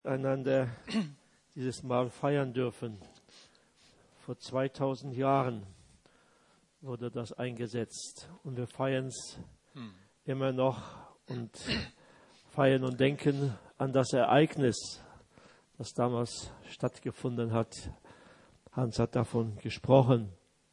einander dieses Mal feiern dürfen. Vor 2000 Jahren wurde das eingesetzt und wir feiern es immer noch und feiern und denken an das Ereignis, das damals stattgefunden hat. Hans hat davon gesprochen.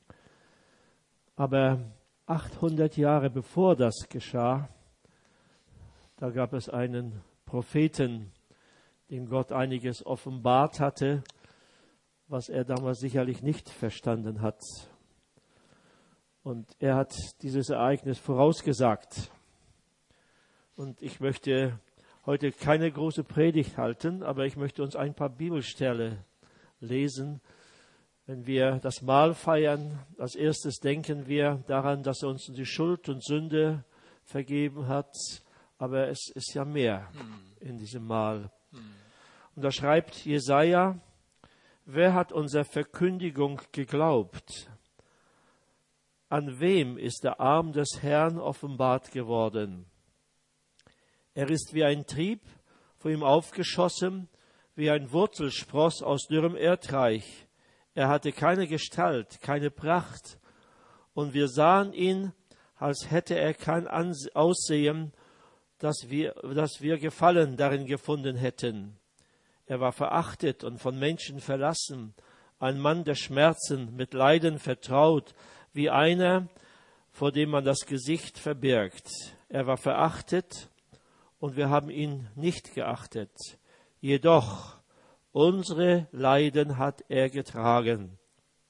Aber 800 Jahre bevor das geschah, da gab es einen Propheten, dem Gott einiges offenbart hatte, was er damals sicherlich nicht verstanden hat. Und er hat dieses Ereignis vorausgesagt. Und ich möchte heute keine große Predigt halten, aber ich möchte uns ein paar Bibelstellen lesen. Wenn wir das Mahl feiern, als erstes denken wir daran, dass er uns die Schuld und Sünde vergeben hat. Aber es ist ja mehr in diesem Mahl. Und da schreibt Jesaja: Wer hat unserer Verkündigung geglaubt? An wem ist der Arm des Herrn offenbart geworden? Er ist wie ein Trieb, vor ihm aufgeschossen, wie ein Wurzelspross aus dürrem Erdreich. Er hatte keine Gestalt, keine Pracht, und wir sahen ihn, als hätte er kein Aussehen, dass wir Gefallen darin gefunden hätten. Er war verachtet und von Menschen verlassen, ein Mann der Schmerzen, mit Leiden vertraut, wie einer, vor dem man das Gesicht verbirgt. Er war verachtet und wir haben ihn nicht geachtet. Jedoch unsere Leiden hat er getragen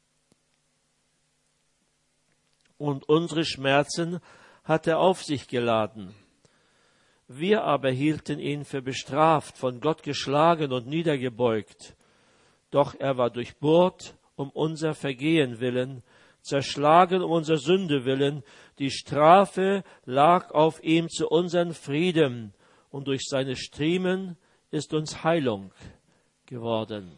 und unsere Schmerzen hat er auf sich geladen. Wir aber hielten ihn für bestraft, von Gott geschlagen und niedergebeugt. Doch er war durchbohrt um unser Vergehen willen, zerschlagen um unser Sünde willen. Die Strafe lag auf ihm zu unserem Frieden, und durch seine Striemen ist uns Heilung geworden.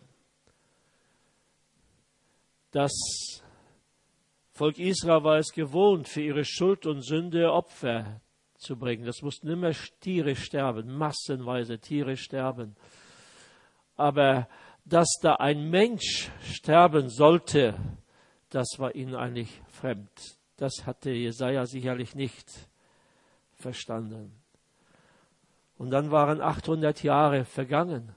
Das Volk Israel war es gewohnt, für ihre Schuld und Sünde Opfer zu bringen. Das mussten immer Tiere sterben, massenweise Tiere sterben. Aber dass da ein Mensch sterben sollte, das war ihnen eigentlich fremd. Das hatte Jesaja sicherlich nicht verstanden. Und dann waren 800 Jahre vergangen.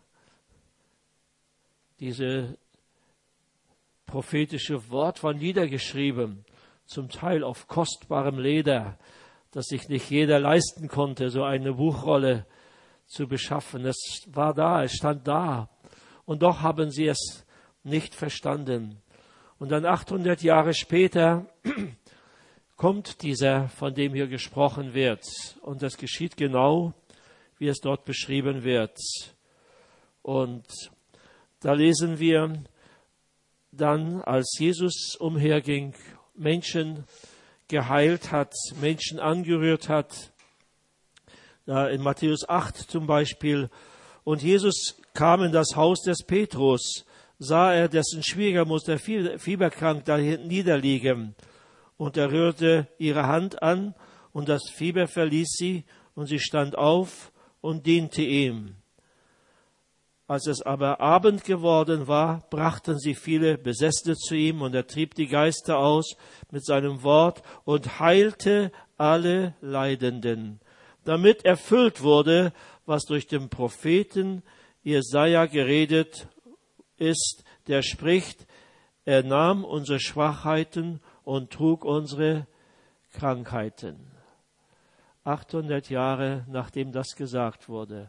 Diese prophetische Wort war niedergeschrieben, zum Teil auf kostbarem Leder, dass sich nicht jeder leisten konnte, so eine Buchrolle zu beschaffen. Es war da, es stand da. Und doch haben sie es nicht verstanden. Und dann 800 Jahre später kommt dieser, von dem hier gesprochen wird. Und das geschieht genau, wie es dort beschrieben wird. Und da lesen wir dann, als Jesus umherging, Menschen geheilt hat, Menschen angerührt hat. Da in Matthäus 8 zum Beispiel. Und Jesus kam in das Haus des Petrus, sah er dessen Schwiegermutter fieberkrank da niederliegen. Und er rührte ihre Hand an, und das Fieber verließ sie, und sie stand auf und diente ihm. Als es aber Abend geworden war, brachten sie viele Besessene zu ihm, und er trieb die Geister aus mit seinem Wort und heilte alle Leidenden, damit erfüllt wurde, was durch den Propheten Jesaja geredet ist, der spricht: Er nahm unsere Schwachheiten und trug unsere Krankheiten. 800 Jahre nachdem das gesagt wurde.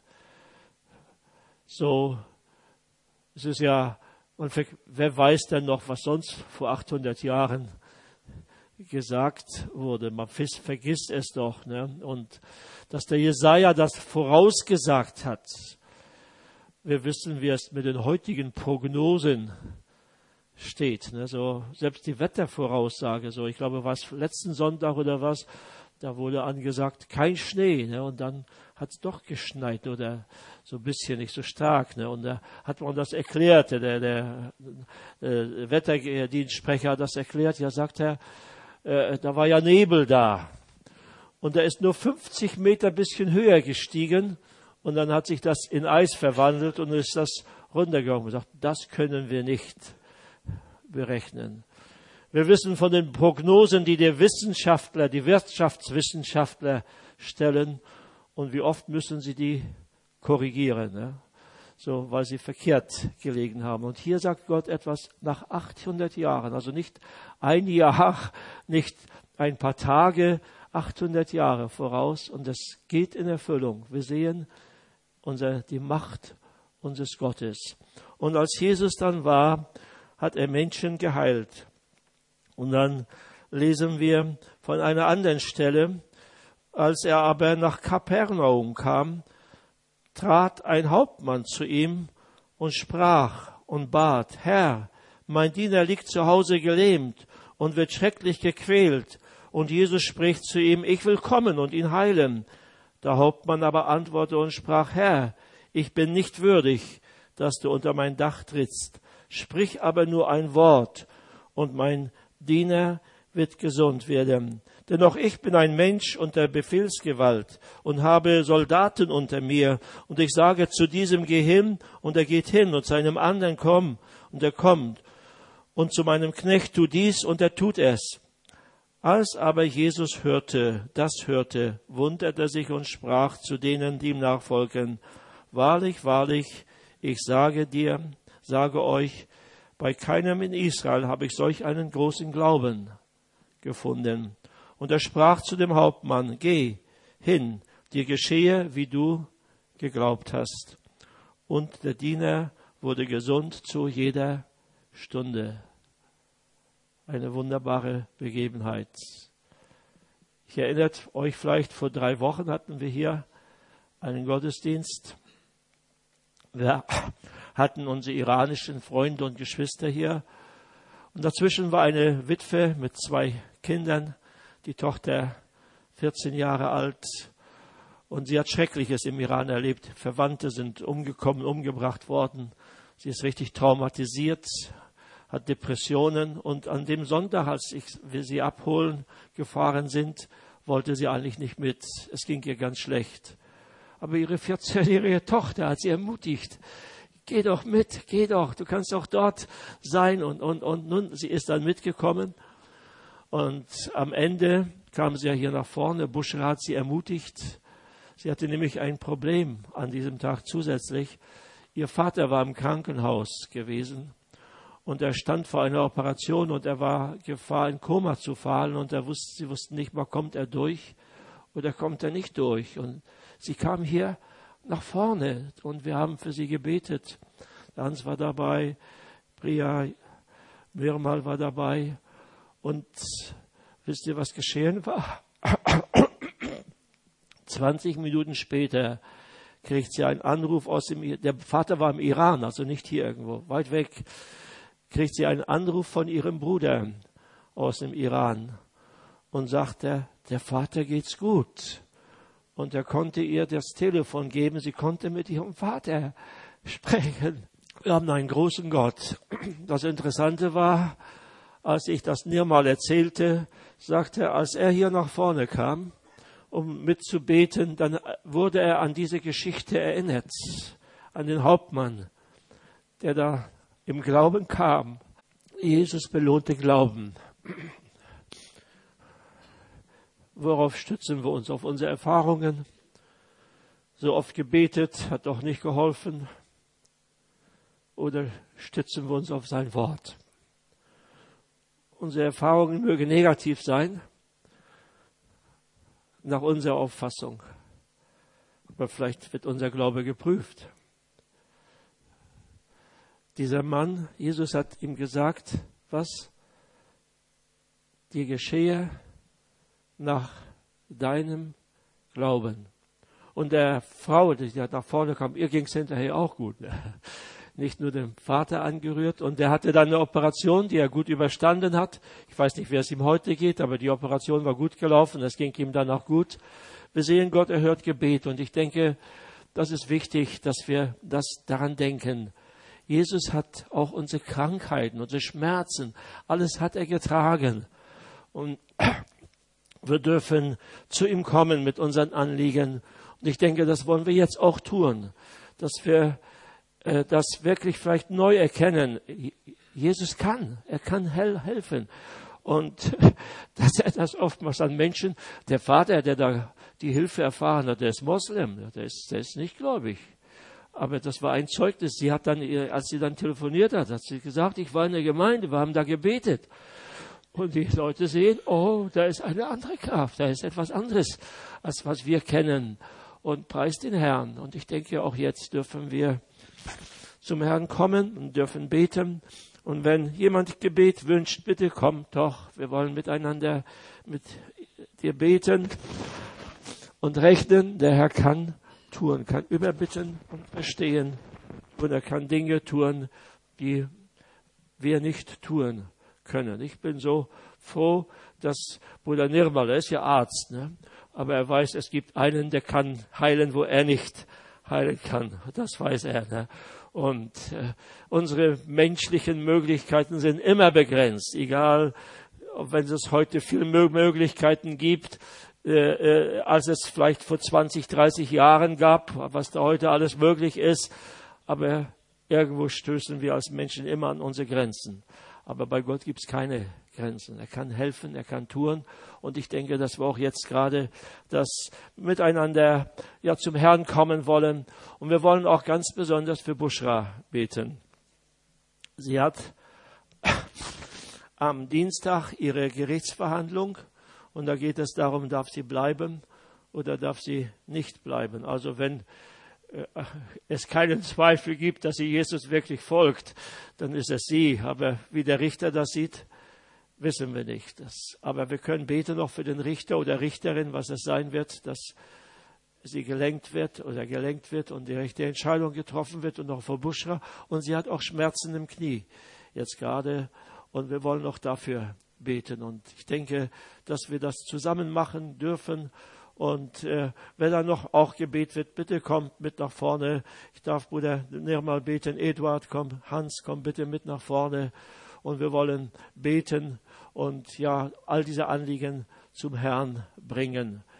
So, es ist ja, und wer weiß denn noch, was sonst vor 800 Jahren gesagt wurde? Man vergisst es doch, ne? Und dass der Jesaja das vorausgesagt hat. Wir wissen, wie es mit den heutigen Prognosen steht, ne? So, selbst die Wettervoraussage, so, ich glaube, was letzten Sonntag oder was, da wurde angesagt, kein Schnee, ne? Und dann hat es doch geschneit oder so ein bisschen, nicht so stark, ne? Und da hat man das erklärt, der Wetterdienstsprecher hat das erklärt, ja, sagt er, da war ja Nebel da. Und er ist nur 50 Meter ein bisschen höher gestiegen Und dann hat sich das in Eis verwandelt und ist das runtergegangen und gesagt, das können wir nicht berechnen. Wir wissen von den Prognosen, die die Wissenschaftler, die Wirtschaftswissenschaftler stellen, und wie oft müssen sie die korrigieren, ne? So, weil sie verkehrt gelegen haben. Und hier sagt Gott etwas nach 800 Jahren, also nicht ein Jahr, nicht ein paar Tage, 800 Jahre voraus, und das geht in Erfüllung. Wir sehen die Macht unseres Gottes. Und als Jesus dann war, hat er Menschen geheilt. Und dann lesen wir von einer anderen Stelle, als er aber nach Kapernaum kam, trat ein Hauptmann zu ihm und sprach und bat, Herr, mein Diener liegt zu Hause gelähmt und wird schrecklich gequält. Und Jesus spricht zu ihm, ich will kommen und ihn heilen. Der Hauptmann aber antwortete und sprach, Herr, ich bin nicht würdig, dass du unter mein Dach trittst. Sprich aber nur ein Wort, und mein Diener wird gesund werden. Denn auch ich bin ein Mensch unter Befehlsgewalt und habe Soldaten unter mir. Und ich sage zu diesem, geh hin, und er geht hin, und zu einem anderen, komm, und er kommt. Und zu meinem Knecht, tu dies, und er tut es. Als aber Jesus hörte, wunderte er sich und sprach zu denen, die ihm nachfolgen, wahrlich, wahrlich, ich sage euch, bei keinem in Israel habe ich solch einen großen Glauben gefunden. Und er sprach zu dem Hauptmann, geh hin, dir geschehe, wie du geglaubt hast. Und der Diener wurde gesund zu jeder Stunde. Eine wunderbare Begebenheit. Ich erinnert euch vielleicht, vor 3 Wochen hatten wir hier einen Gottesdienst. Wir hatten unsere iranischen Freunde und Geschwister hier. Und dazwischen war eine Witwe mit 2 Kindern, die Tochter 14 Jahre alt. Und sie hat Schreckliches im Iran erlebt. Verwandte sind umgebracht worden. Sie ist richtig traumatisiert, hat Depressionen. Und an dem Sonntag, als wir sie abholen gefahren sind, wollte sie eigentlich nicht mit. Es ging ihr ganz schlecht. Aber ihre 14-jährige Tochter hat sie ermutigt. Geh doch mit, geh doch, du kannst auch dort sein. Und nun, sie ist dann mitgekommen. Und am Ende kam sie ja hier nach vorne. Bushra hat sie ermutigt. Sie hatte nämlich ein Problem an diesem Tag zusätzlich. Ihr Vater war im Krankenhaus gewesen. Und er stand vor einer Operation und er war Gefahr, in Koma zu fallen. Und sie wussten nicht mal, kommt er durch oder kommt er nicht durch. Und sie kam hier nach vorne und wir haben für sie gebetet. Hans war dabei, Priya Mirmal war dabei. Und wisst ihr, was geschehen war? 20 Minuten später kriegt sie einen Anruf der Vater war im Iran, also nicht hier irgendwo, weit weg, kriegt sie einen Anruf von ihrem Bruder aus dem Iran und sagte, der Vater geht's gut. Und er konnte ihr das Telefon geben, sie konnte mit ihrem Vater sprechen. Wir haben einen großen Gott. Das Interessante war, als ich das Nirmal erzählte, sagte er, als er hier nach vorne kam, um mitzubeten, dann wurde er an diese Geschichte erinnert, an den Hauptmann, der da im Glauben kam. Jesus belohnte Glauben. Worauf stützen wir uns? Auf unsere Erfahrungen? So oft gebetet, hat doch nicht geholfen. Oder stützen wir uns auf sein Wort? Unsere Erfahrungen mögen negativ sein, nach unserer Auffassung. Aber vielleicht wird unser Glaube geprüft. Dieser Mann, Jesus hat ihm gesagt, was dir geschehe nach deinem Glauben. Und der Frau, die nach vorne kam, ihr ging es hinterher auch gut. Nicht nur den Vater angerührt. Und er hatte dann eine Operation, die er gut überstanden hat. Ich weiß nicht, wie es ihm heute geht, aber die Operation war gut gelaufen. Es ging ihm dann auch gut. Wir sehen, Gott erhört Gebet. Und ich denke, das ist wichtig, dass wir daran denken. Jesus hat auch unsere Krankheiten, unsere Schmerzen, alles hat er getragen. Und wir dürfen zu ihm kommen mit unseren Anliegen. Und ich denke, das wollen wir jetzt auch tun, dass wir das wirklich vielleicht neu erkennen. Jesus kann, er kann helfen. Und dass er das oftmals an Menschen, der Vater, der da die Hilfe erfahren hat, der ist Moslem, der ist nicht gläubig. Aber das war ein Zeugnis. Sie hat dann, als sie dann telefoniert hat sie gesagt, ich war in der Gemeinde, wir haben da gebetet. Und die Leute sehen, oh, da ist eine andere Kraft, da ist etwas anderes, als was wir kennen. Und preist den Herrn. Und ich denke, auch jetzt dürfen wir zum Herrn kommen und dürfen beten. Und wenn jemand Gebet wünscht, bitte komm doch. Wir wollen miteinander mit dir beten und rechnen. Der Herr kann tun, kann überbitten und verstehen. Und er kann Dinge tun, die wir nicht tun können. Ich bin so froh, dass Bruder Nirmal, er ist ja Arzt, ne? Aber er weiß, es gibt einen, der kann heilen, wo er nicht heilen kann. Das weiß er. Ne? Und unsere menschlichen Möglichkeiten sind immer begrenzt. Egal, wenn es heute viele Möglichkeiten gibt, als es vielleicht vor 20, 30 Jahren gab, was da heute alles möglich ist. Aber irgendwo stößen wir als Menschen immer an unsere Grenzen. Aber bei Gott gibt es keine Grenzen. Er kann helfen, er kann tun. Und ich denke, dass wir auch jetzt gerade das miteinander zum Herrn kommen wollen. Und wir wollen auch ganz besonders für Bushra beten. Sie hat am Dienstag ihre Gerichtsverhandlung. Und da geht es darum, darf sie bleiben oder darf sie nicht bleiben. Also wenn es keinen Zweifel gibt, dass sie Jesus wirklich folgt, dann ist es sie. Aber wie der Richter das sieht, wissen wir nicht. Aber wir können beten noch für den Richter oder Richterin, was es sein wird, dass sie gelenkt wird und die richtige Entscheidung getroffen wird und noch vor Bushra. Und sie hat auch Schmerzen im Knie jetzt gerade. Und wir wollen noch dafür beten. Und ich denke, dass wir das zusammen machen dürfen. Und wenn da noch auch Gebet wird, bitte kommt mit nach vorne. Ich darf Bruder Nirmal beten. Eduard, komm. Hans, komm bitte mit nach vorne. Und wir wollen beten und all diese Anliegen zum Herrn bringen.